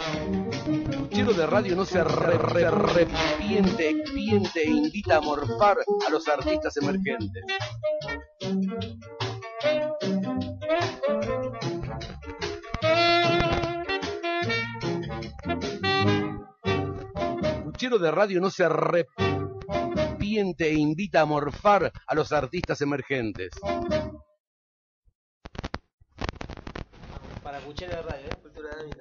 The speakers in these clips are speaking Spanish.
Puchero de radio no se arrepiente, expiente e invita a morfar a los artistas emergentes. Puchero de radio no se arrepiente e invita a morfar a los artistas emergentes. Para Puchero de radio, cultura dinámica.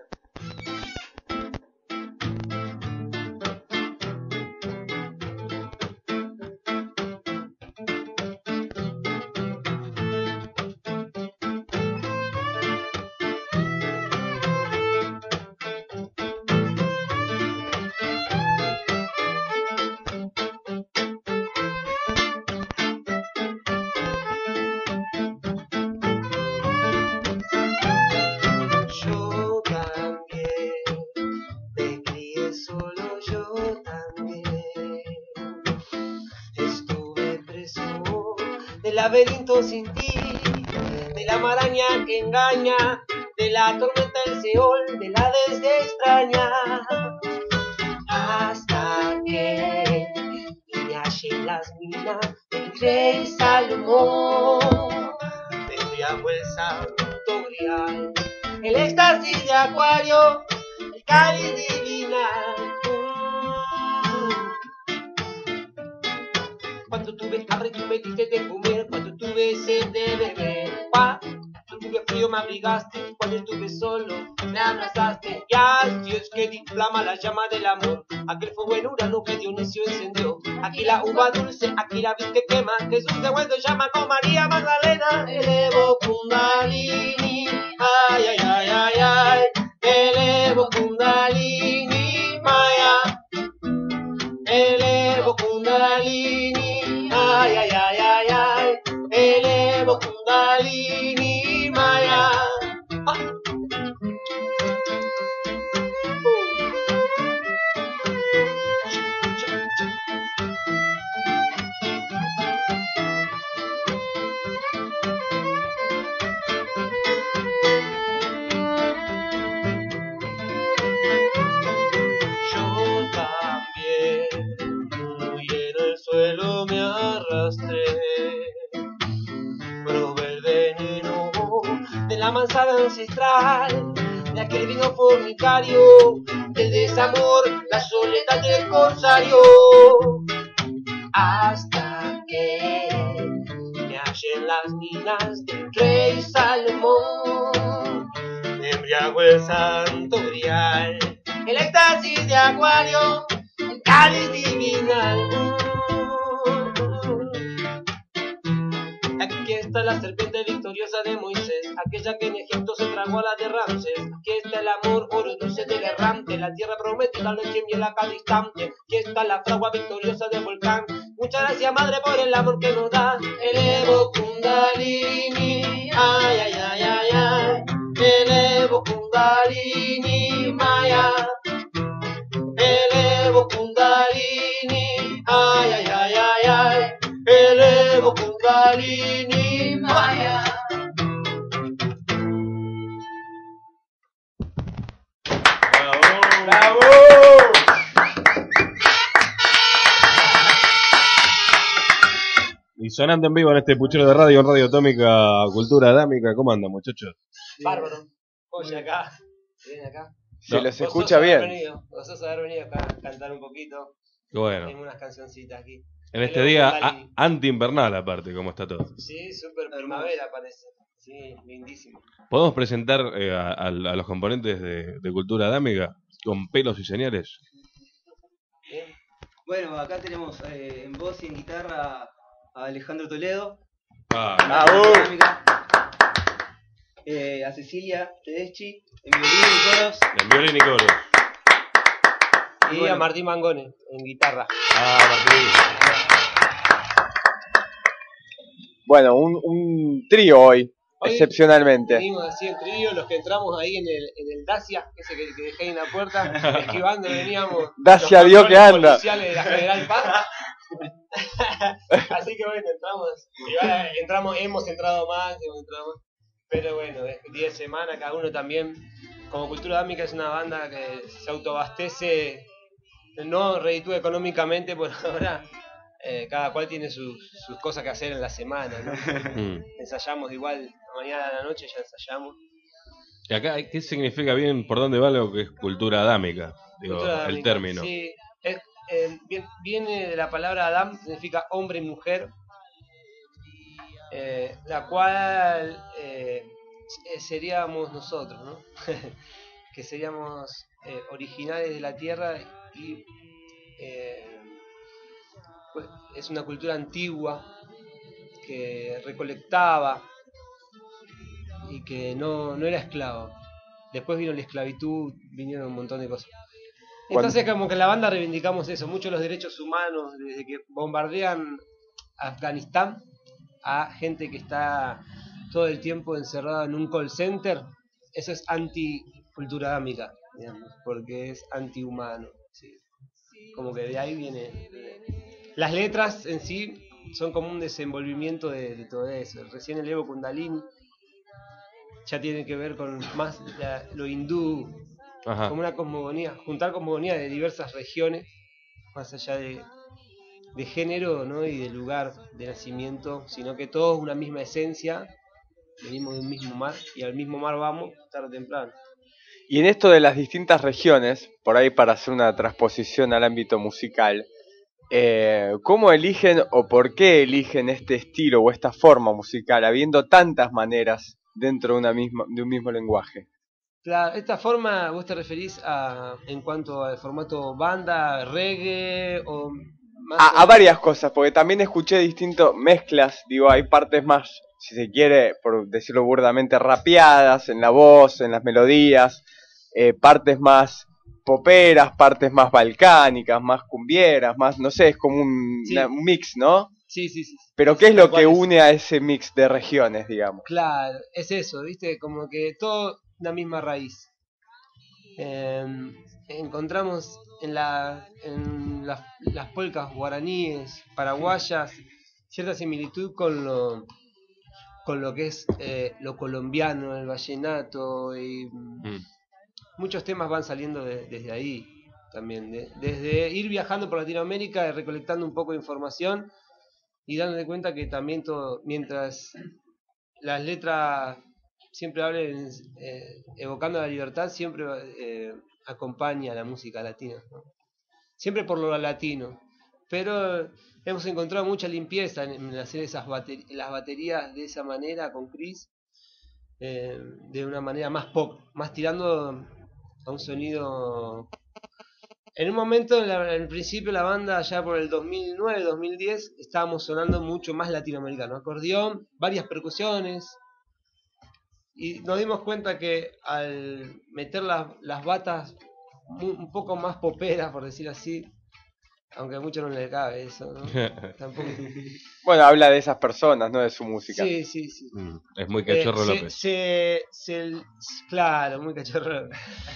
Laberinto sin ti, de la maraña que engaña, de la tormenta del Seol, de la desde extraña, hasta que me hallé en las minas del rey Salomón, me embriagó el santo grial, el éxtasis de Acuario, el cáliz divinal. Cuando tuve hambre tú me diste de comer, cuando tuve sed de beber, cuando tuve frío me abrigaste, cuando estuve solo me abrazaste, y así es que inflama la llama del amor, aquel fuego en Urano que Dionisio encendió, aquí la uva dulce, aquí la vid que quema, Jesús de vuelto llama con María Magdalena, elevo Kundalini, ay, ay, ay, ay, ay, elevo Kundalini, Maya, elevo Kundalini, ay, ay, ay, ay, ay, elevo Kundalini, Maya. Suelo me arrastré, probé el veneno de la manzana ancestral, de aquel vino fornicario, del desamor, la soledad del corsario, hasta que me hallé en las minas del rey Salomón, me embriagó el santo grial, el éxtasis de Acuario, el cáliz divinal. Aquí está la serpiente victoriosa de Moisés, aquella que en Egipto se tragó a la de Ramsés. Aquí está el amor, oro dulce del errante, la tierra prometida, leche y miel a cada instante. Aquí está la fragua victoriosa del volcán. Muchas gracias, madre, por el amor que nos da. Elevo Kundalini, ay, ay, ay, ay, ay. Elevo Kundalini, Maya. Elevo Kundalini, ay, ay, ay, ay, ay. Elevo Kundalini, Maya. ¡Bravo! ¡Bravo! Y sonando en vivo en este puchero de radio, en Radio Atómica, Cultura Adámica. ¿Cómo andan, muchachos? Bárbaro. Oye, acá. Viene acá. Se les escucha bien. Vos sos haber venido acá a cantar un poquito. Bueno. Tengo unas cancioncitas aquí. En este día anti-invernal, aparte, ¿cómo está todo? Sí, súper primavera parece. Sí, lindísimo. ¿Podemos presentar a los componentes de Cultura Adámica con pelos y señales? Bien. Bueno, acá tenemos en voz y en guitarra a Alejandro Toledo. Ah, A Cecilia Tedeschi en violín y coros. En violín y coros. Y bueno, a Martín Mangone en guitarra. Martín. Bueno, un trío hoy, excepcionalmente. Venimos así en trío, los que entramos ahí en el Dacia, ese que dejé ahí en la puerta, esquivando, veníamos. Dacia los dio que anda. policiales de la General Paz. Así que bueno, hemos entrado más, pero bueno, 10 semanas, cada uno también como Cultura Dámica es una banda que se autoabastece, no reditúa económicamente, por ahora cada cual tiene sus cosas que hacer en la semana, ¿no? Ensayamos igual, mañana a la noche ya ensayamos. ¿Y acá qué significa bien, por dónde va lo que es cultura adámica? Digo, Cultura el dámica, término. sí, viene de la palabra Adam, significa hombre y mujer, la cual seríamos nosotros, ¿no? Que seríamos originales de la tierra y es una cultura antigua que recolectaba y que no era esclava. Después vino la esclavitud, vinieron un montón de cosas. Entonces como que en la banda reivindicamos eso, mucho los derechos humanos, desde que bombardean Afganistán a gente que está todo el tiempo encerrada en un call center. Eso es anti-cultura dámica, digamos, porque es antihumano, ¿sí? Como que de ahí viene. Las letras en sí son como un desenvolvimiento de todo eso. Recién el Evo Kundalini ya tiene que ver con más lo hindú, Ajá. como una cosmogonía, juntar cosmogonía de diversas regiones, más allá de género, ¿no? Y de lugar de nacimiento, sino que todos una misma esencia, venimos de un mismo mar y al mismo mar vamos tarde o temprano. Y en esto de las distintas regiones, por ahí para hacer una transposición al ámbito musical, ¿cómo eligen o por qué eligen este estilo o esta forma musical, habiendo tantas maneras dentro de un mismo lenguaje? Esta forma, ¿vos te referís en cuanto al formato banda, reggae o más? A varias cosas, porque también escuché distintas mezclas, digo, hay partes más, si se quiere, por decirlo burdamente, rapeadas en la voz, en las melodías, partes más poperas, partes más balcánicas, más cumbieras, más, no sé, es como un mix, ¿no? Sí. Pero ¿qué es lo que une a ese mix de regiones, digamos? Claro, es eso, ¿viste? Como que todo una misma raíz. Encontramos en las polcas guaraníes, paraguayas, cierta similitud con lo que es lo colombiano, el vallenato, y muchos temas van saliendo desde ahí también, desde ir viajando por Latinoamérica, recolectando un poco de información y dándole cuenta que también todo, mientras las letras siempre hablen evocando la libertad, siempre acompaña a la música latina, ¿no? Siempre por lo latino, pero hemos encontrado mucha limpieza en hacer las baterías de esa manera con Chris, de una manera más pop, más tirando a un sonido. En un momento, en el principio la banda, ya por el 2009-2010, estábamos sonando mucho más latinoamericano, acordeón, varias percusiones, y nos dimos cuenta que al meter las batas un poco más poperas, por decir así, aunque a muchos no les cabe eso, ¿no? Tampoco. Bueno, habla de esas personas, no de su música. Sí. Es muy cachorro López. Claro, muy cachorro.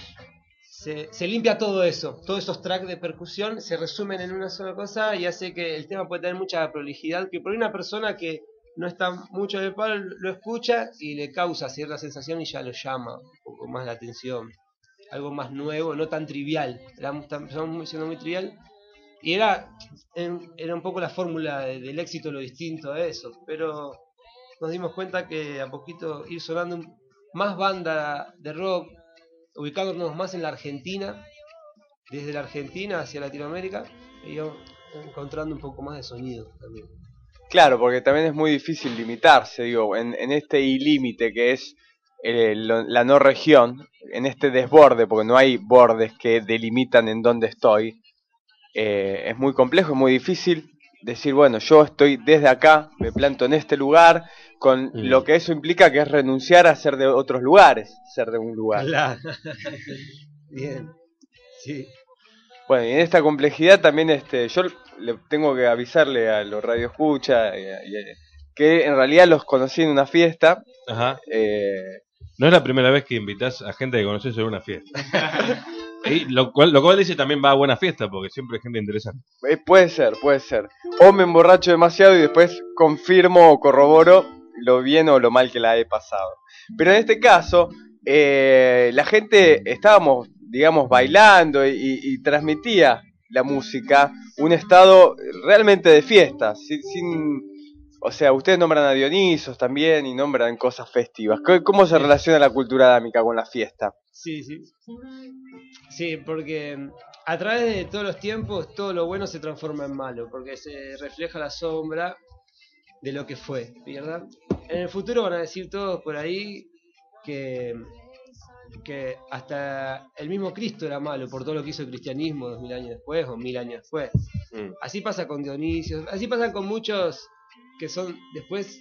Se limpia todo eso, todos esos tracks de percusión se resumen en una sola cosa y hace que el tema pueda tener mucha prolijidad, que por una persona que no está mucho de palo lo escucha y le causa cierta sensación y ya lo llama un poco más la atención. Algo más nuevo, no tan trivial. Empezamos siendo muy trivial y era un poco la fórmula del éxito, lo distinto a eso, pero nos dimos cuenta que a poquito ir sonando más banda de rock, ubicándonos más en la Argentina, desde la Argentina hacia Latinoamérica, y yo encontrando un poco más de sonido también. Claro, porque también es muy difícil limitarse, digo, en este ilímite que es la no región, en este desborde, porque no hay bordes que delimitan en dónde estoy, es muy complejo, es muy difícil decir, bueno, yo estoy desde acá, me planto en este lugar, con lo que eso implica, que es renunciar a ser de otros lugares, ser de un lugar. Claro. Bien, sí. Bueno, y en esta complejidad también yo le tengo que avisarle a los radioescucha que en realidad los conocí en una fiesta. Ajá. No es la primera vez que invitas a gente que conoces en una fiesta. Y lo cual dice también va a buena fiesta, porque siempre hay gente interesante. Puede ser. O me emborracho demasiado y después confirmo o corroboro lo bien o lo mal que la he pasado. Pero en este caso, la gente estábamos, digamos, bailando y transmitía la música un estado realmente de fiesta, o sea, ustedes nombran a Dionisos también y nombran cosas festivas. ¿Cómo se relaciona la cultura adámica con la fiesta? Sí, sí. Sí, porque a través de todos los tiempos todo lo bueno se transforma en malo, porque se refleja la sombra de lo que fue, ¿verdad? En el futuro van a decir todos por ahí que hasta el mismo Cristo era malo por todo lo que hizo el cristianismo 2000 años después o 1000 años después. Así pasa con Dionisio, así pasa con muchos que son después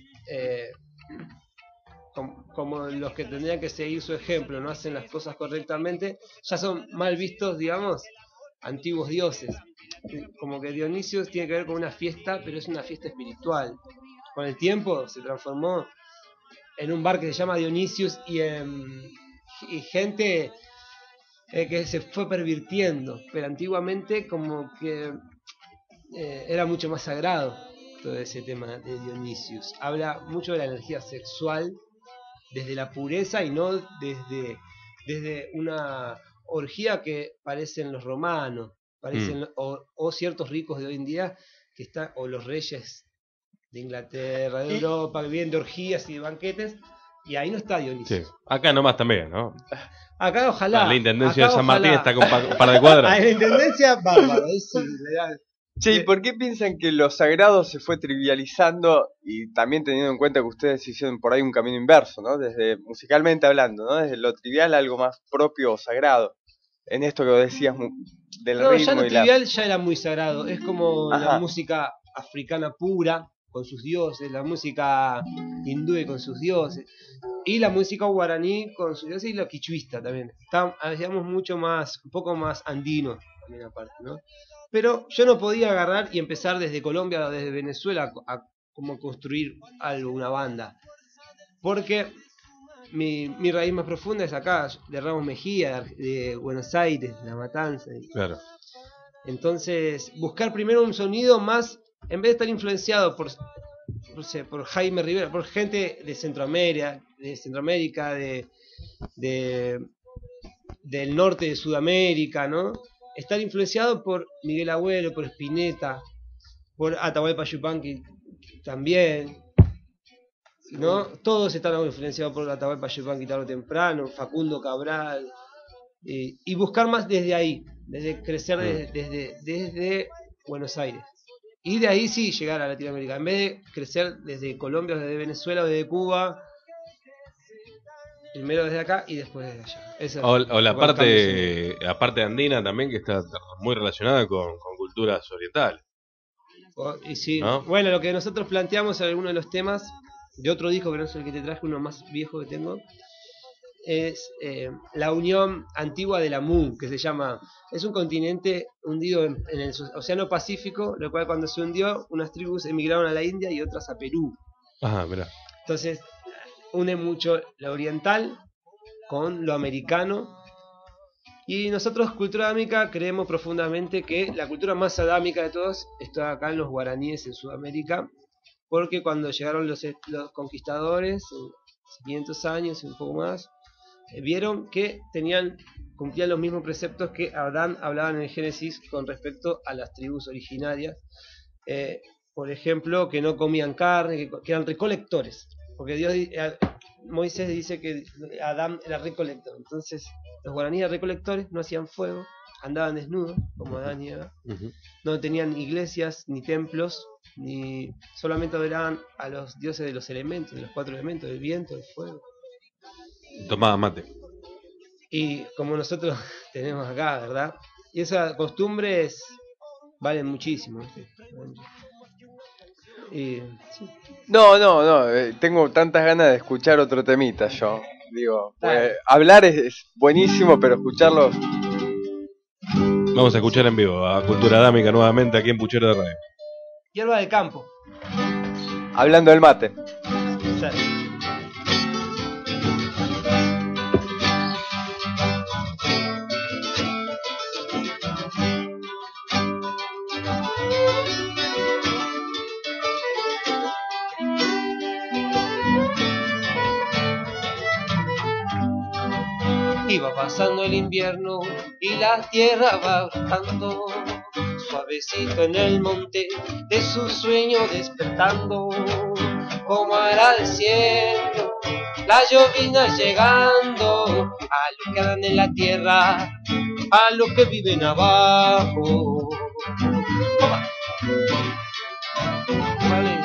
como los que tendrían que seguir su ejemplo, no hacen las cosas correctamente, ya son mal vistos, digamos, antiguos dioses. Como que Dionisio tiene que ver con una fiesta, pero es una fiesta espiritual. Con el tiempo se transformó en un bar que se llama Dionisius y gente que se fue pervirtiendo, pero antiguamente como que era mucho más sagrado todo ese tema de Dionisius. Habla mucho de la energía sexual desde la pureza y no desde una orgía que parecen los romanos, parecen o ciertos ricos de hoy en día que están, o los reyes de Inglaterra, de Europa, que viven de orgías y de banquetes, y ahí no está Dionisio. Sí. Acá nomás también, ¿no? Acá ojalá. La Intendencia acá, de San Martín ojalá. está con un par de cuadras. La Intendencia, bárbaro, ahí sí, legal. Che, ¿y por qué piensan que lo sagrado se fue trivializando y también teniendo en cuenta que ustedes hicieron por ahí un camino inverso, ¿no? Desde musicalmente hablando, ¿no? Desde lo trivial a algo más propio o sagrado. En esto que decías del No, ritmo ya lo y trivial ya era muy sagrado. Es como Ajá. la música africana pura, con sus dioses, la música hindú con sus dioses, y la música guaraní con sus dioses, y la quichuista también. Está, digamos, mucho más, un poco más andino también aparte, ¿no? Pero yo no podía agarrar y empezar desde Colombia o desde Venezuela a como construir algo, una banda. Porque mi raíz más profunda es acá, de Ramos Mejía, de Buenos Aires, de La Matanza. Claro. Entonces, buscar primero un sonido más, en vez de estar influenciado por Jaime Rivera, por gente de Centroamérica, del norte de Sudamérica, ¿no? Estar influenciado por Miguel Abuelo, por Spinetta, por Atahualpa Yupanqui también, ¿no? Todos están influenciados por Atahualpa Yupanqui tarde o temprano, Facundo Cabral, y buscar más desde ahí, desde crecer desde Buenos Aires. Y de ahí sí llegar a Latinoamérica, en vez de crecer desde Colombia, desde Venezuela o desde Cuba, primero desde acá y después desde allá. O la parte andina también, que está muy relacionada con culturas orientales. Y sí, ¿no? Bueno, lo que nosotros planteamos en alguno de los temas de otro disco, que no es el que te traje, uno más viejo que tengo, es la unión antigua de la Mu, que se llama, es un continente hundido en el Océano Pacífico, lo cual cuando se hundió, unas tribus emigraron a la India y otras a Perú. Ajá, mirá. Entonces, une mucho lo oriental con lo americano. Y nosotros, cultura adámica, creemos profundamente que la cultura más adámica de todos está acá en los guaraníes en Sudamérica, porque cuando llegaron los conquistadores, 500 años y un poco más, vieron que cumplían los mismos preceptos que Adán hablaba en el Génesis con respecto a las tribus originarias. Por ejemplo, que no comían carne, que eran recolectores, porque Moisés dice que Adán era recolector. Entonces los guaraníes eran recolectores, no hacían fuego, andaban desnudos como Adán y Eva, no tenían iglesias ni templos, ni solamente adoraban a los dioses de los elementos, de los 4 elementos, del viento, del fuego. Tomaba mate. Y como nosotros tenemos acá, ¿verdad? Y esas costumbres valen muchísimo, ¿sí? Sí. No, tengo tantas ganas de escuchar otro temita yo. Digo, hablar es buenísimo, pero escucharlo... Vamos a escuchar en vivo a Cultura Adámica nuevamente aquí en Puchero de Radio. Hierba del campo. Hablando del mate. Sí. pasando el invierno y la tierra va brotando, suavecito en el monte de su sueño despertando, como agradeciendo las llovinas llegando a los que andan en la tierra, a los que viven abajo. Vale.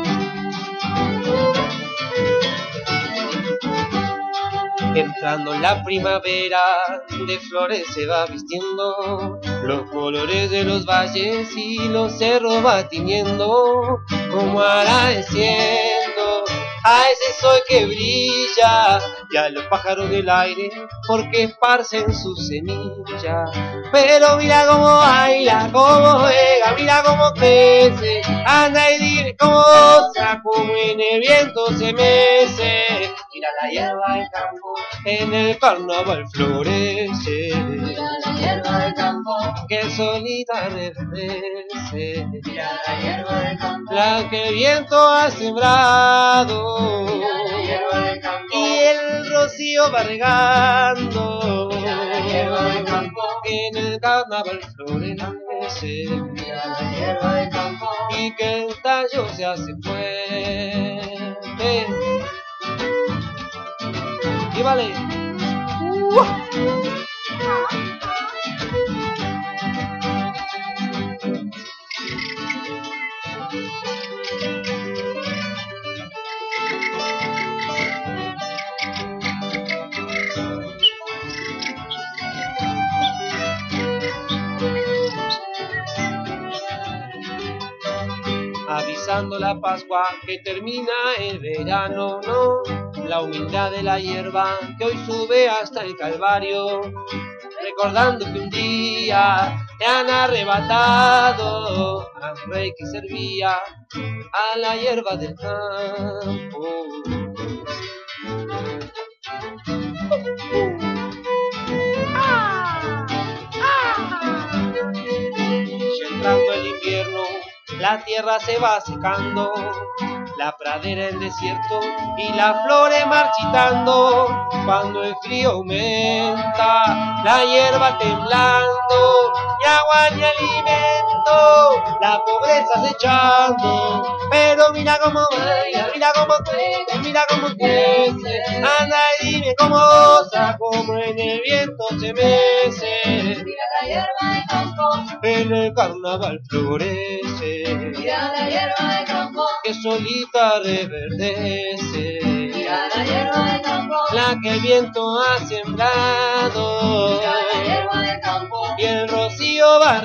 Entrando la primavera, de flores se va vistiendo, los colores de los valles y los cerros va tiñendo, como agradeciendo a ese sol que brilla y a los pájaros del aire porque esparcen su semilla. Pero mira cómo baila, cómo juega, mira cómo crece, anda y dime cómo goza, como en el viento se mece. Mira la hierba del campo, en el carnaval florece. Mira la hierba del campo, que solita reverdece. mira la hierba del campo, La que el viento ha sembrado mira la hierba del campo, y el rocío va regando. mira la hierba del campo, Que en el carnaval florece mira la hierba del campo, y que el tallo se hace fuerte. Y vale. Avisando la Pascua que termina el verano, no, la humildad de la hierba que hoy sube hasta el Calvario, recordando que un día te han arrebatado al rey que servía a la hierba del campo. Y entrando el invierno, la tierra se va secando, la pradera en desierto y las flores marchitando. Cuando el frío aumenta, la hierba temblando, ni agua ni alimento, la pobreza acechando. Pero mira cómo baila, mira cómo juega, mira cómo crece, anda y dime cómo goza, como en el viento se mece. mira la hierba del campo, En el carnaval florece, mira la hierba del campo, que solita reverdece, mira la hierba del campo, la que el viento ha sembrado mira la hierba del campo, y el rocío va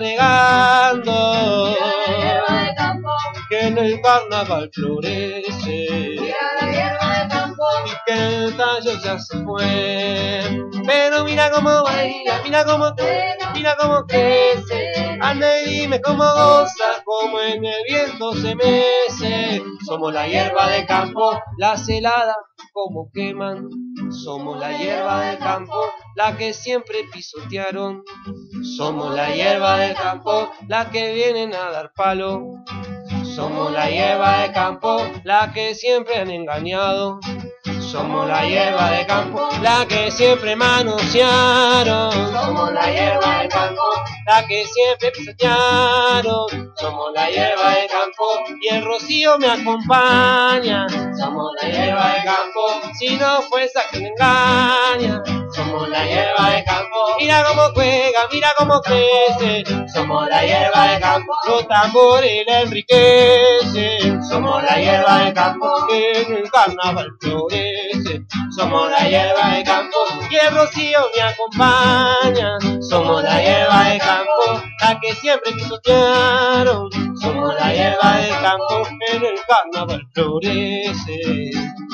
regando, mira la hierba del campo, que en el carnaval florece mira la hierba del campo, y que el tallo ya se fue. Pero mira cómo baila, mira cómo juega, mira cómo crece, anda y dime cómo goza, como en el viento se mece. Somos la hierba del campo, la celada como queman. Somos la hierba del campo, la que siempre pisotearon. Somos la hierba del campo, la que vienen a dar palo. Somos la hierba del campo, la que siempre han engañado. Somos la hierba del campo, la que siempre manosearon. Somos la hierba del campo, la que siempre pisotearon. Somos la hierba del campo y el rocío me acompaña. Somos la hierba del campo, si no fue esa que me engaña. Somos la hierba del campo, mira cómo juega, mira cómo crece. Somos la hierba del campo, los tambores la enriquecen. Somos la hierba del campo, que en el carnaval florece. Somos la hierba del campo y el rocío me acompaña. Somos la hierba del campo, la que siempre pisotearon. Somos la hierba del campo, en el carnaval florece.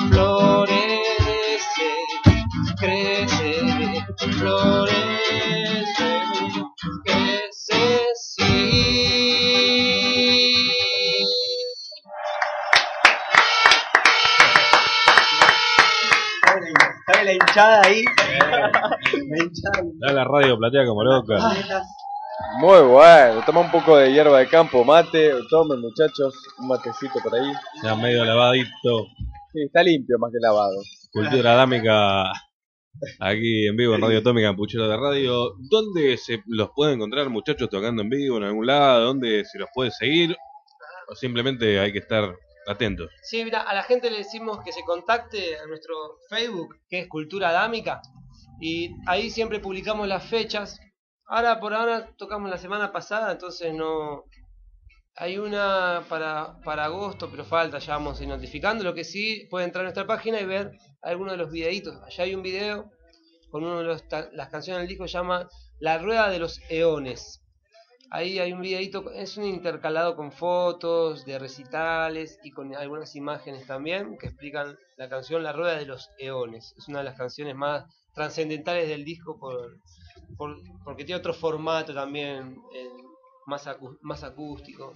Florece, crece, florece, crece, sí. Está la hinchada ahí. La hinchada. Da la radio platea como loca. Muy bueno, toma un poco de hierba de campo, mate, tomen muchachos, un matecito por ahí. Ya medio lavadito. Sí, está limpio más que lavado. Cultura adámica aquí en vivo en Radio Atómica, en Puchero de Radio. ¿Dónde se los puede encontrar, muchachos, tocando en vivo, en algún lado? ¿Dónde se los puede seguir? ¿O simplemente hay que estar atentos? Sí, mira, a la gente le decimos que se contacte a nuestro Facebook, que es Cultura Adámica, y ahí siempre publicamos las fechas. Por ahora tocamos la semana pasada, entonces no... Hay una para agosto, pero falta, ya vamos a ir notificando. Lo que sí, puede entrar a nuestra página y ver algunos de los videitos. Allá hay un video con uno de las canciones del disco que se llama La Rueda de los Eones. Ahí hay un videito, es un intercalado con fotos de recitales y con algunas imágenes también que explican la canción La Rueda de los Eones. Es una de las canciones más trascendentales del disco porque tiene otro formato también, más acústico.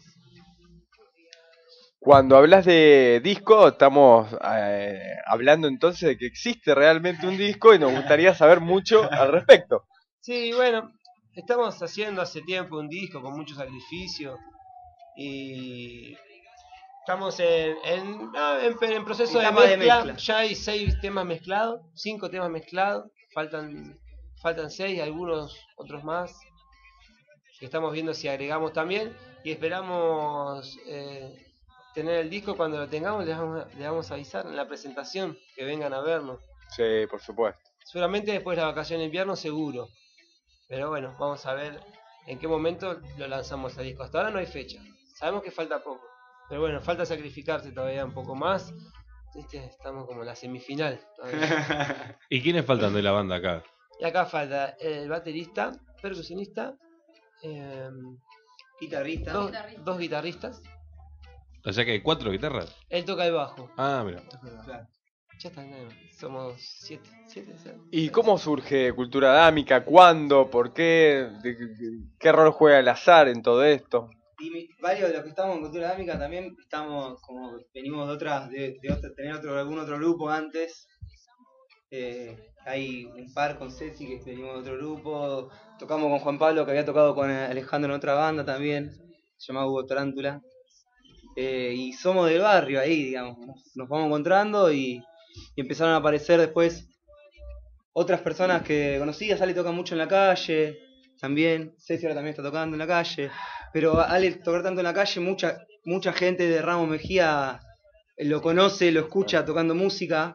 Cuando hablas de disco, estamos hablando entonces de que existe realmente un disco y nos gustaría saber mucho al respecto. Sí, bueno, estamos haciendo hace tiempo un disco con mucho sacrificio y estamos en proceso de mezcla. Ya hay 6 temas mezclados, 5 temas mezclados, faltan 6, algunos otros más que estamos viendo si agregamos también, y esperamos tener el disco. Cuando lo tengamos les vamos a avisar en la presentación, que vengan a vernos. Sí, por supuesto. Seguramente después de la vacación de invierno, seguro. Pero bueno, vamos a ver en qué momento lo lanzamos al disco. Hasta ahora no hay fecha. Sabemos que falta poco. Pero bueno, falta sacrificarse todavía un poco más. Estamos como en la semifinal todavía. ¿Y quiénes faltan de la banda acá? Y acá falta el baterista, percusionista, Guitarrista. dos guitarristas. O sea que hay 4 guitarras. Él toca el bajo. Ah, mira. Claro. Ya está, nada más. Somos 7. ¿Y cómo surge Cultura Adámica? ¿Cuándo? ¿Por qué? ¿Qué rol juega el azar en todo esto? Y varios de los que estamos en Cultura Adámica también estamos, como venimos de tener algún otro grupo antes. Hay un par con Ceci que venimos de otro grupo. Tocamos con Juan Pablo, que había tocado con Alejandro en otra banda también, se llamaba Hugo Tarántula. Y somos del barrio ahí, digamos. Nos vamos encontrando y empezaron a aparecer después otras personas que conocía. Ale toca mucho en la calle también, Ceci ahora también está tocando en la calle, pero Ale tocar tanto en la calle, mucha gente de Ramos Mejía lo conoce, lo escucha tocando música,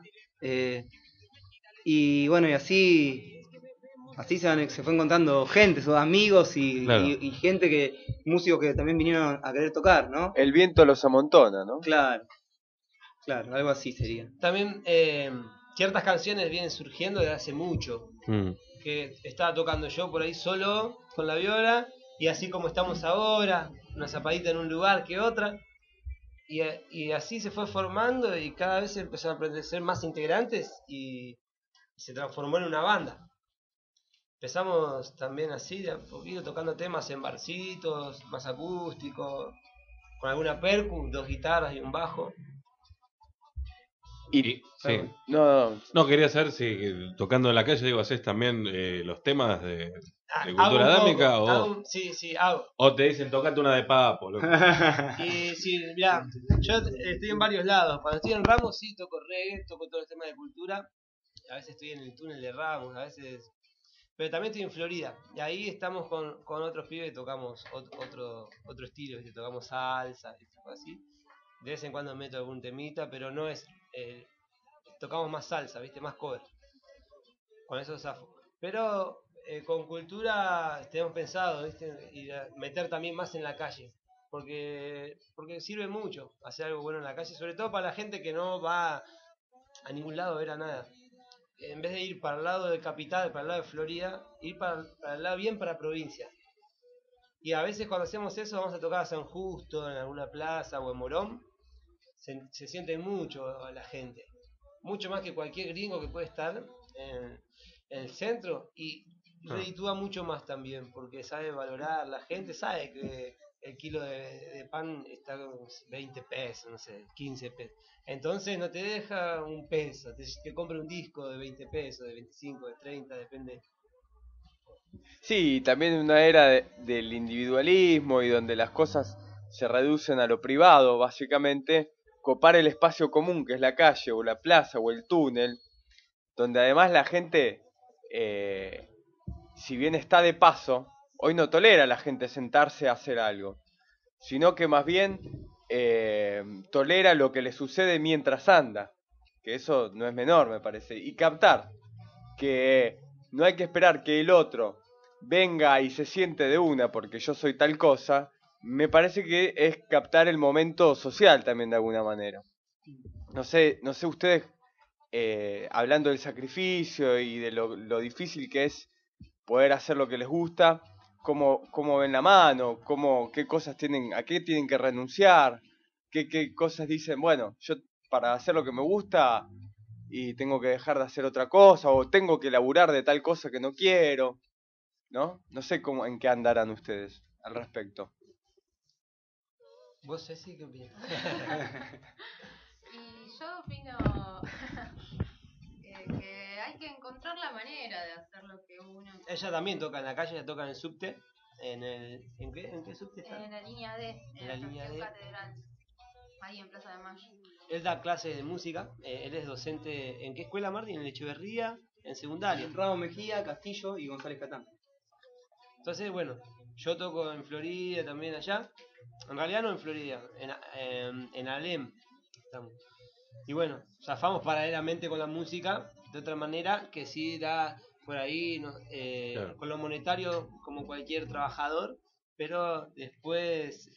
y bueno, y así se fue encontrando gente, sus amigos Claro. y gente músicos que también vinieron a querer tocar, ¿no? El viento los amontona, ¿no? Claro, algo así sería. También ciertas canciones vienen surgiendo desde hace mucho. Que estaba tocando yo por ahí solo con la viola, y así como estamos ahora, una zapadita en un lugar que otra, y así se fue formando, y cada vez empezaron a aparecer más integrantes y se transformó en una banda. Empezamos también así, de a poquito, tocando temas en barcitos, más acústicos, con alguna percu, 2 guitarras y un bajo. Sí. No, quería saber si tocando en la calle, digo, haces también los temas de Cultura Adámica Sí, hago. o te dicen tocate una de Papo, loco. Y sí, mirá, yo estoy en varios lados. Cuando estoy en Ramos sí toco reggae, toco todos los temas de cultura. A veces estoy en el túnel de Ramos, a veces... Pero también estoy en Florida, y ahí estamos con otros pibes, tocamos otro estilo, ¿viste? Tocamos salsa, y cosas así. De vez en cuando meto algún temita, pero no es... tocamos más salsa, ¿viste? Más cover. Con eso zafo. Pero con cultura tenemos pensado, ¿viste? Y meter también más en la calle. Porque sirve mucho hacer algo bueno en la calle, sobre todo para la gente que no va a ningún lado a ver a nada. En vez de ir para el lado de Capital, para el lado de Florida, ir para el lado bien para provincia. Y a veces cuando hacemos eso vamos a tocar a San Justo, en alguna plaza o en Morón. Se siente mucho a la gente. Mucho más que cualquier gringo que puede estar en el centro. Y reditúa mucho más también, porque sabe valorar, la gente sabe que el kilo de pan está con 20 pesos, no sé, 15 pesos. Entonces no te deja un peso, te compra un disco de 20 pesos, de 25, de 30, depende. Sí, también en una era del individualismo y donde las cosas se reducen a lo privado, básicamente, copar el espacio común que es la calle o la plaza o el túnel donde además la gente, si bien está de paso, hoy no tolera a la gente sentarse a hacer algo, sino que más bien tolera lo que le sucede mientras anda, que eso no es menor, me parece, y captar que no hay que esperar que el otro venga y se siente de una porque yo soy tal cosa, me parece que es captar el momento social también de alguna manera. No sé ustedes, hablando del sacrificio y de lo difícil que es poder hacer lo que les gusta, cómo ven la mano, qué cosas a qué tienen que renunciar, qué cosas dicen, bueno, yo para hacer lo que me gusta y tengo que dejar de hacer otra cosa, o tengo que laburar de tal cosa que no quiero, ¿no? No sé en qué andarán ustedes al respecto. ¿Vos, Ceci, qué opinas? Y yo opino que hay que encontrar la manera de hacer lo que uno... Ella también toca en la calle, ella toca en el subte. ¿En qué subte está? En la línea D, En la línea Estación D. Catedral, ahí en Plaza de Mayo. Él da clases de música, él es docente. ¿En qué escuela, Martín? En Echeverría, en secundaria. Ramos Mejía, Castillo y González Catán. Entonces, bueno, yo toco en Florida también allá. En realidad no en Florida, en Alem estamos. Y bueno, zafamos paralelamente con la música, de otra manera, que sí da por ahí, Claro. con lo monetario como cualquier trabajador, pero después,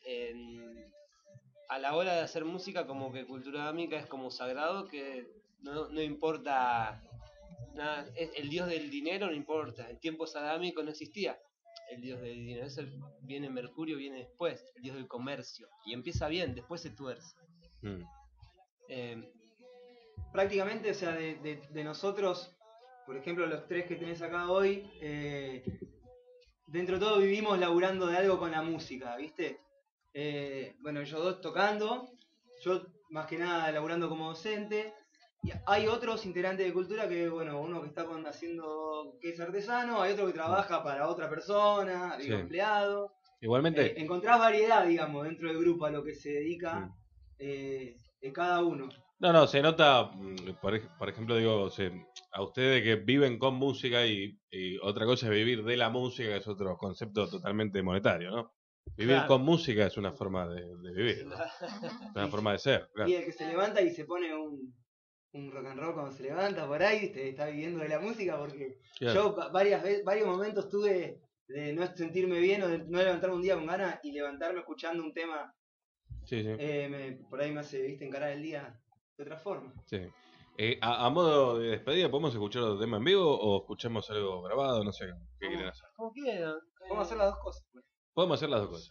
a la hora de hacer música, como que cultura dámica es como sagrado, que no importa nada, el dios del dinero no importa, en tiempos adámicos no existía el dios del dinero, viene Mercurio, viene después, el dios del comercio, y empieza bien, después se tuerce. Mm. Prácticamente, o sea, de nosotros, por ejemplo, los tres que tenés acá hoy, dentro de todo vivimos laburando de algo con la música, ¿viste? Bueno, ellos dos tocando, yo más que nada laburando como docente, y hay otros integrantes de cultura que, bueno, uno que está haciendo que es artesano, hay otro que trabaja para otra persona, digo, Sí. empleado. Igualmente, Encontrás variedad, digamos, dentro del grupo a lo que se dedica cada uno. no, se nota, por ejemplo, digo, a ustedes que viven con música y otra cosa es vivir de la música, que es otro concepto totalmente monetario, ¿no? Vivir Claro. con música es una forma de vivir, ¿no? Es una forma de ser, claro. Y el que se levanta y se pone un rock and roll cuando se levanta por ahí, está viviendo de la música, porque Claro. yo varios momentos tuve de no sentirme bien o de no levantarme un día con ganas y levantarme escuchando un tema, Sí, sí. por ahí me hace, viste, encarar el día de otra forma. Sí. A modo de despedida, ¿podemos escuchar otro tema en vivo o escuchamos algo grabado? No sé qué quieren hacer. Como quieran. Vamos a hacer las dos cosas. Podemos hacer las dos cosas.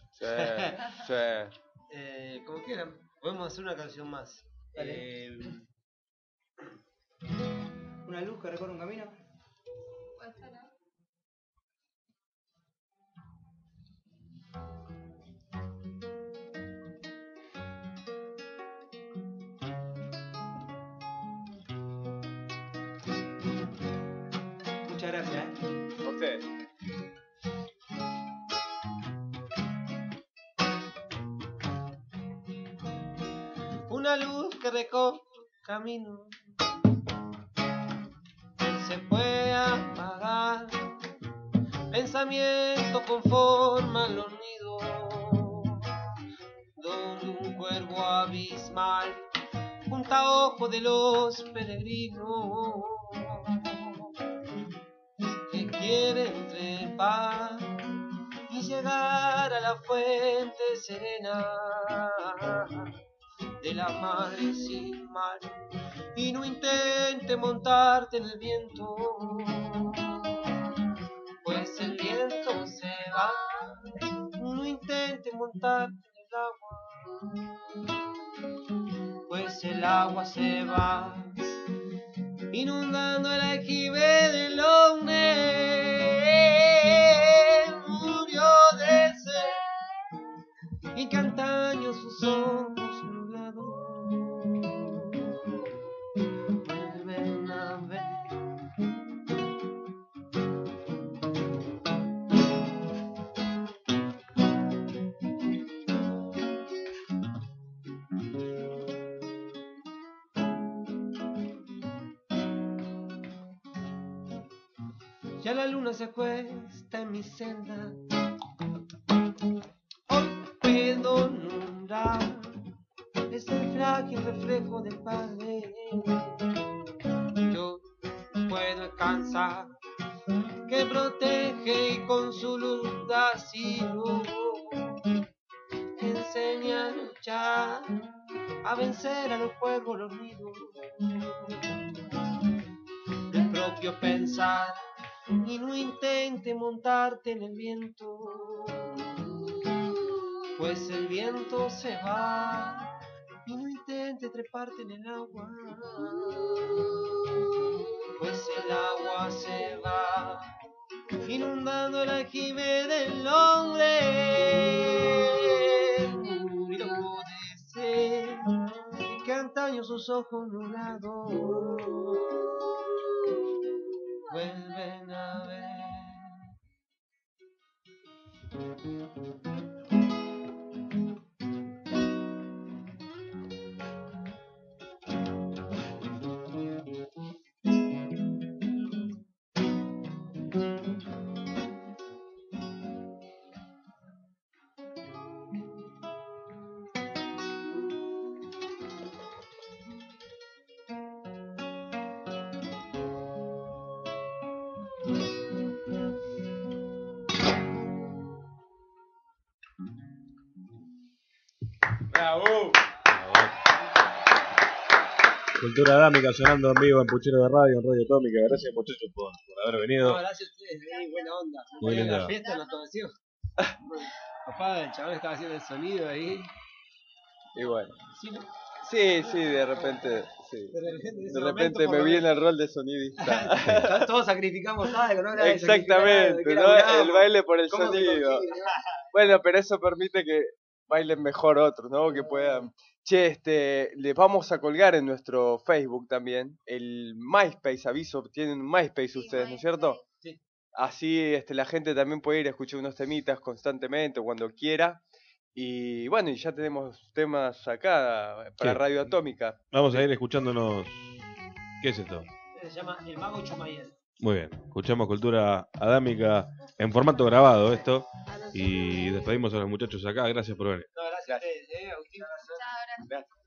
Sí. Como quieran. Podemos hacer una canción más. Dale. Una luz que recorre un camino. Puede ser, ¿no? Muchas gracias, A ustedes. Una luz que recorre camino se puede apagar. Pensamientos conforman los nidos donde un cuervo abismal junta ojos de los peregrinos que quieren trepar y llegar a la fuente serena de la madre sin mal, y no intente montarte en el viento, pues el viento se va. No intente montarte en el agua, pues el agua se va, inundando el aljibe del hombre. Murió de sed y que antaño sus ojos nublados vuelven a ver. Ya la luna se acuesta en mi celda. Hoy puedo nombrar ese frágil reflejo del padre. Yo puedo alcanzar que protege y con su luz da asilo enseña a luchar, a vencer a los fuegos, los nidos del propio pensar, y no intente montarte en el viento, pues el viento se va, y no intente treparte en el agua, pues el agua se va, inundando el aljibe del hombre. Y no puede ser que antaño sus ojos nublados vuelven a ver. ¡Bravo! Cultura Adámica sonando en vivo en Puchero de Radio, en Radio Atómica. Gracias, muchachos, por haber venido. No, gracias a ustedes, buena onda. Muy En linda. la fiesta nos conoció. Papá, el chaval estaba haciendo el sonido ahí. Y bueno. Sí, ¿no? Sí, de repente. Sí. De repente me viene el rol de sonidista. Todos sacrificamos algo, ¿no? Nadie Exactamente, sacrifica ¿no? algo, que El baile por el ¿Cómo se sonido. consigue, no? Bueno, pero eso permite que bailen mejor otros, ¿no? Que puedan. Che, les vamos a colgar en nuestro Facebook también el MySpace, aviso, tienen un MySpace ustedes, ¿no es cierto? Sí. Así la gente también puede ir a escuchar unos temitas constantemente cuando quiera. Y bueno, y ya tenemos temas acá para Sí. Radio Atómica. Vamos a ir escuchándonos. ¿Qué es esto? Se llama El Mago Chumayel. Muy bien, escuchamos Cultura Adámica en formato grabado esto. Y despedimos a los muchachos acá. Gracias por venir. No, gracias a ustedes, Agustín. Chao, gracias.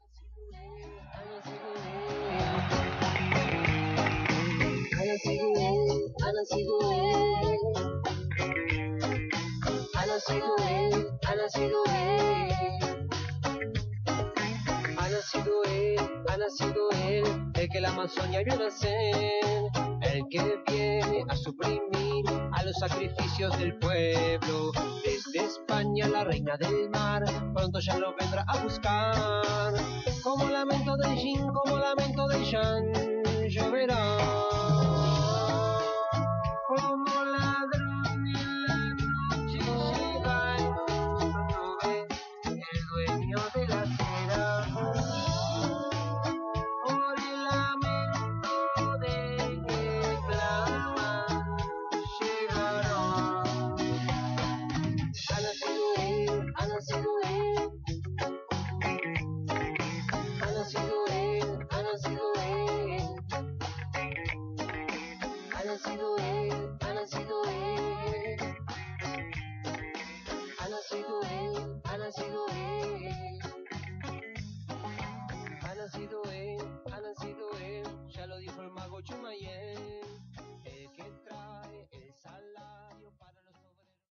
Ha nacido él, el que la Amazonia vio nacer, el que viene a suprimir a los sacrificios del pueblo. Desde España la reina del mar, pronto ya lo vendrá a buscar. Como lamento del yin, como lamento del yang, lloverá. Como